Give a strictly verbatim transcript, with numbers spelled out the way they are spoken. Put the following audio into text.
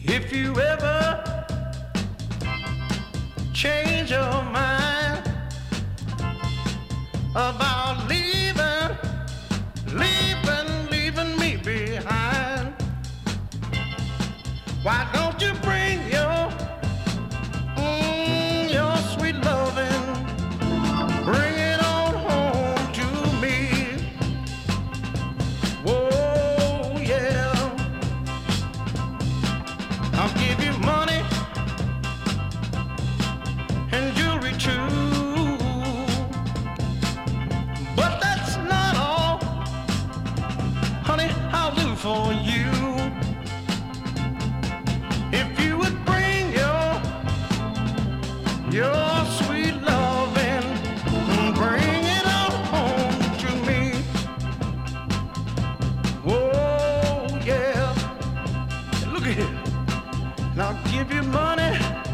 If you ever change your mind about leaving, leaving, leaving me behind, why don't you bring your, mm, your sweet loving, bring it on home to me. Whoa, yeah. I'll give you money and jewelry too, but that's not all, honey, I'll do for you. If you would bring your, your sweet loving, bring it on home to me. Whoa, yeah. Look at here. And I'll give you money